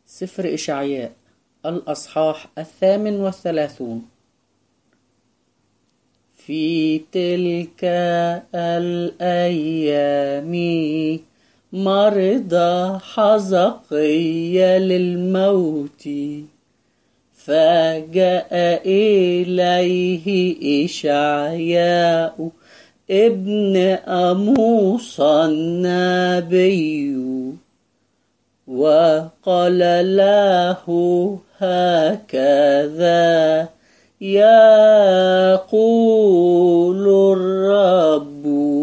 سفر إشعياء الأصحاح 38. في تلك الأيام مرض حزقيا للموت، فجاء إليه إشعياء ابن أموص النبي، وقال له هكذا يقول الرب: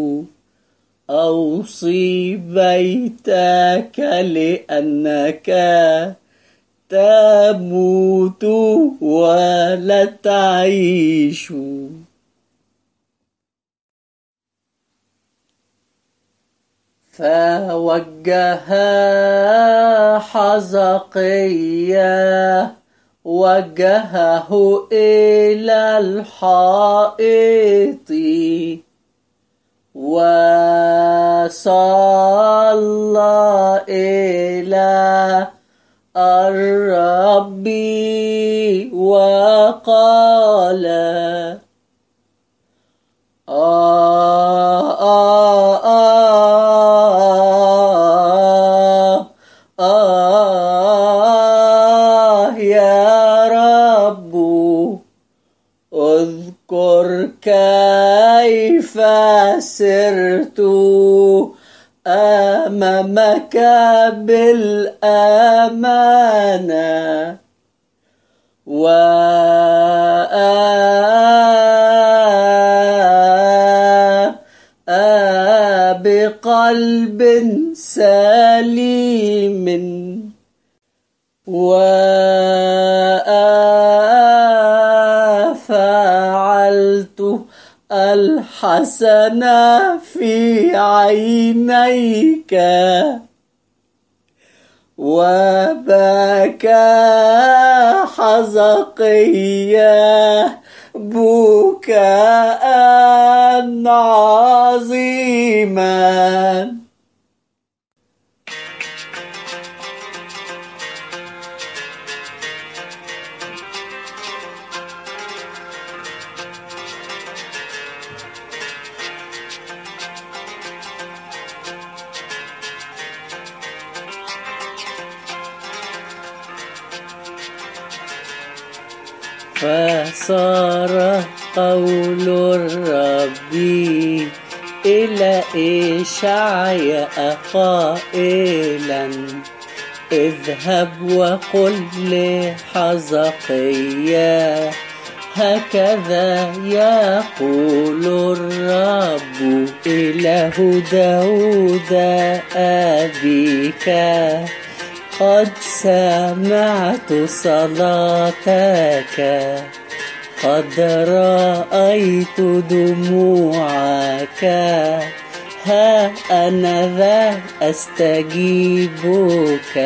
أوصي بيتك لأنك تموت ولا تعيش. فوجه حزقيا وجهه إلى الحائط، وصلى إلى الرب وقال: يا رب، اذكر كيف سرت أمامك بالأمانة، بقلب سليم، وفعلت الحسن في عينيك. وبكى حزقيا بكاء عظيما. فصار قول الرب إلى إشعياء قائلا: اذهب وقل لحزقيا هكذا يقول الرب إله داود أبيك: قد سمعت صلاتك، قد رأيت دموعك، ها أنا ذا أستجيبك،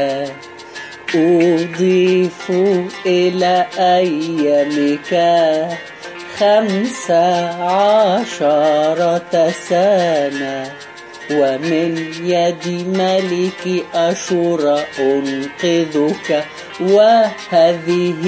أضيف إلى أيامك 15 سنة، ومن يد ملك أشور أنقذك، وهذه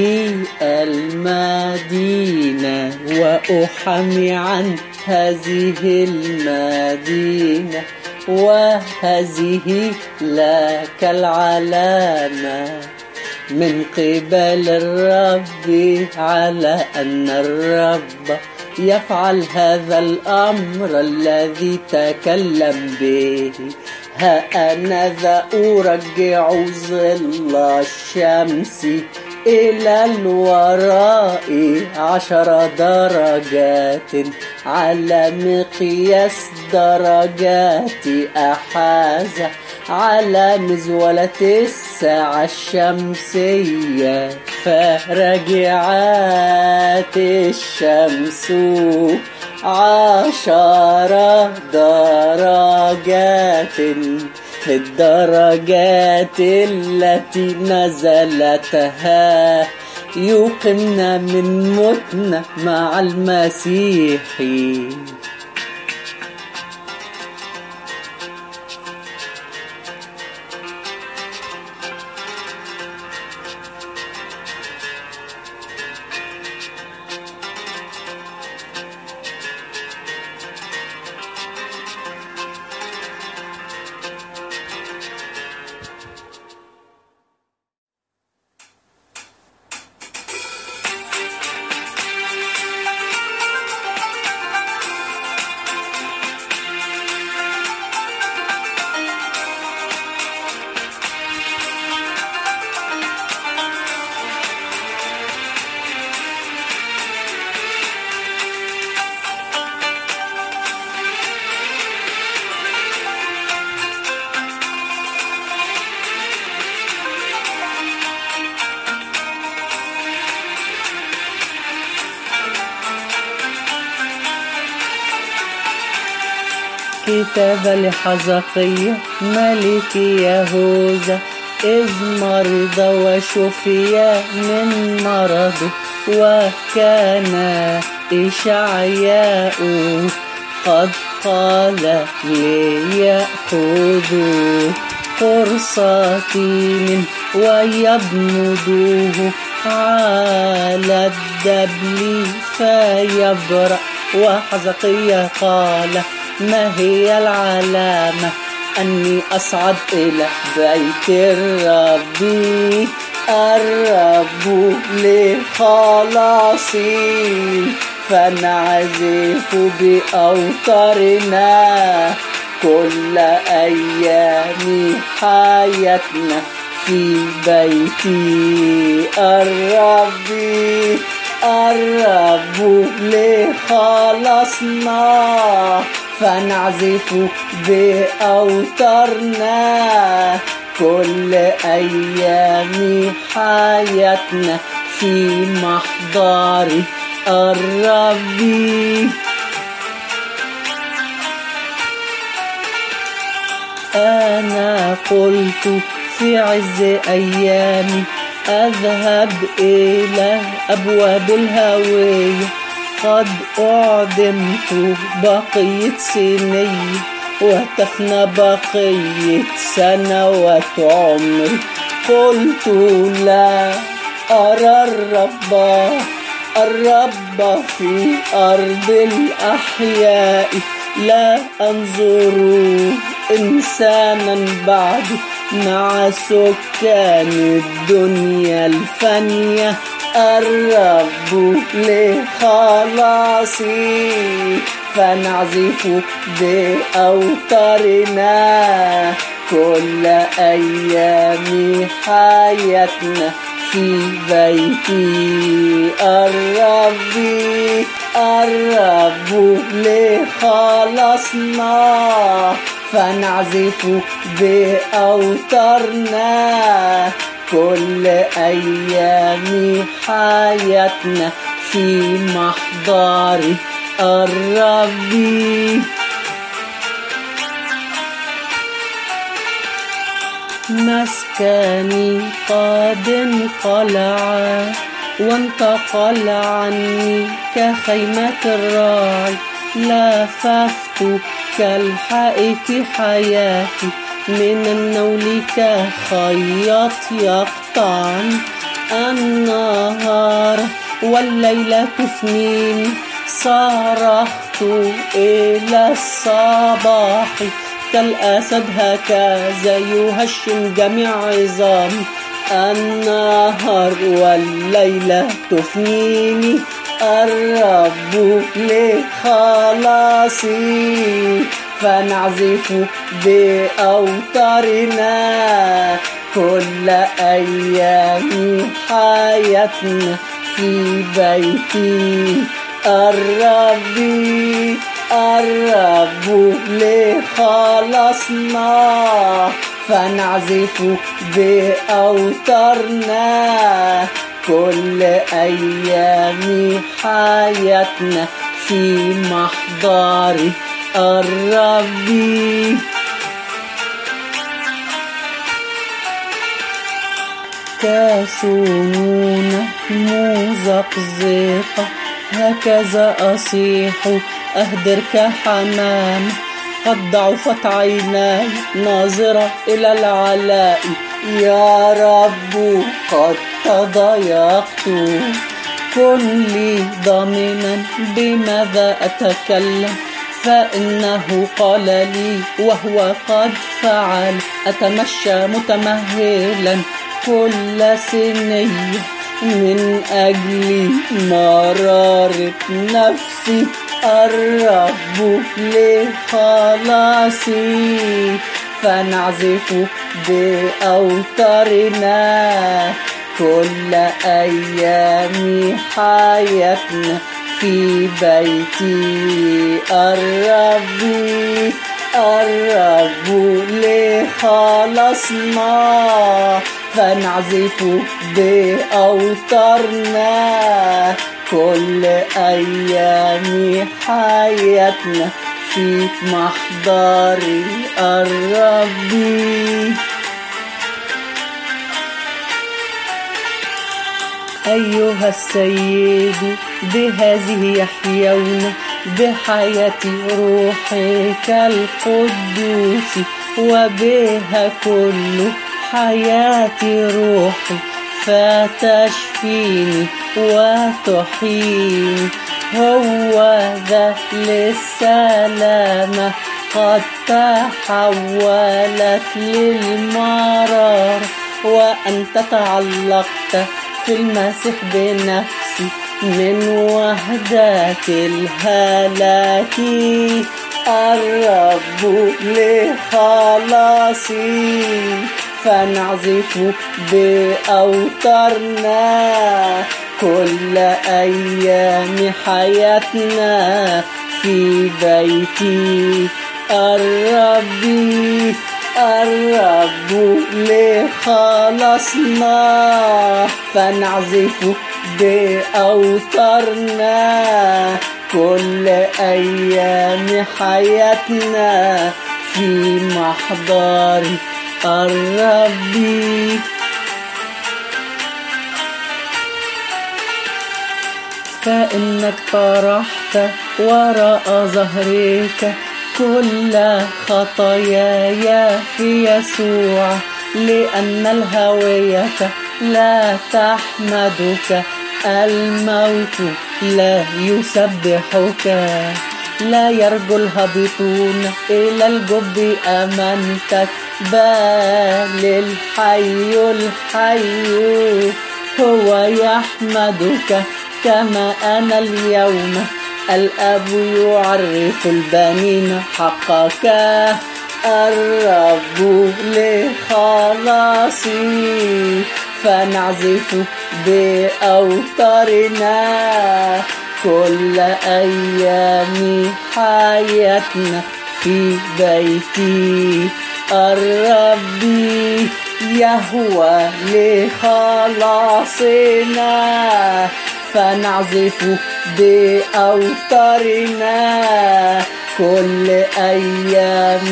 المدينة وأحمي عن هذه المدينة، وهذه لك العلامة من قبل الرب، على أن الرب يفعل هذا الأمر الذي تكلم به. ها أنا ذا أرجع ظل الشمس إلى الوراء 10 درجات، على مقياس درجات أحاذ، على مزولة الساعة الشمسية. فرجعت الشمس 10 درجات في الدرجات التي نزلتها، يوقمنا من موتنا مع المسيح. كتاب لحزقية ملك يهوذا، إذ مرض وشفي من مرضه، وكان إشعياء قد قال ليأخذوا قرص تين ويضمدوه على الدبل فيبرأ. وحزقية قال: ما هي العلامة أني أصعد إلى بيت الرب؟ الرب لخلاصي، فنعزف بأوتارنا كل أيام حياتنا في بيت الرب. الرب لخلاصنا، فنعزف بأوتارنا كل أيام حياتنا في محضر الرب. أنا قلت في عز أيامي أذهب إلى أبواب الهوية، قد أعدمت بقية سني وتفنى بقية سنوات عمري. قلت لا أرى الرب في أرض الأحياء، لا أنظر إنسانا بعد مع سكان الدنيا الفانية. الرب لخلاصي، فنعزف بأوتارنا كل أيام حياتنا في بيت الرب. الرب لخلاصنا، فنعزف بأوتارنا كل أيام حياتنا في محضر الرب. مسكني قد انقلع وانتقل عني كخيمة الراعي، لففت كالحائك حياتي، من النول كخياط يقطعني. النهار والليلة تفنيني، صرخت إلى الصباح، كالأسد هكذا يهشم جميع عظامي. النهار والليلة تفنيني، الرب لخلاصي، فنعزف بأوتارنا كل أيام حياتنا في بيت الرب. الرب لخلاصنا، فنعزف بأوتارنا كل أيام حياتنا في محضر الرب. كاسونة مزقزقة، هكذا أصيح أهدر كحمام. قد ضعفت عيناي ناظرة إلى العلاء، يا رب قد تضايقت. كن لي ضامنا بماذا أتكلم، فإنه قال لي وهو قد فعل. أتمشى متمهلا كل سنية من أجل مرارة نفسي. الرب لخلاصي، فنعزف بأوتارنا كل أيام حياتنا في بيت الرب. الرب لخلاصنا، فنعزف بأوتارنا كل أيام حياتنا في محضري الرب. أيها السيد بهذه يحيون بحياة روحك القدوس، وبها كل حياة روحي فتشفيني وتحييني. هو ذا للسلامة قد تحولت للمرار، وأنت تعلقت في المسيح بنفسي من وحدة الهلاك. الرب لخلاصي فنعزف بأوتارنا كل أيام حياتنا في بيتي الرب. الرب لخلصنا فنعزف بأوتارنا كل أيام حياتنا في محضر الرب. فإنك طرحت وراء ظهرك كل خطاياي في يسوع، لأن الهوية لا تحمدك، الموت لا يسبحك. لا يرجو الهابطون إلى الجب أمانتك، بل الحي هو يحمدك كما أنا اليوم. الأب يعرف البنين حقك. الرب لخلاصي فنعزف بأوتارنا كل أيام حياتنا في بيتي الرب. يهوى لخلاصنا فنعزف بأوتارنا كل أيام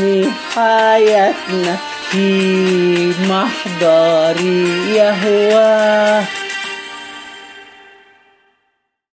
حياتنا في محضر يهوى.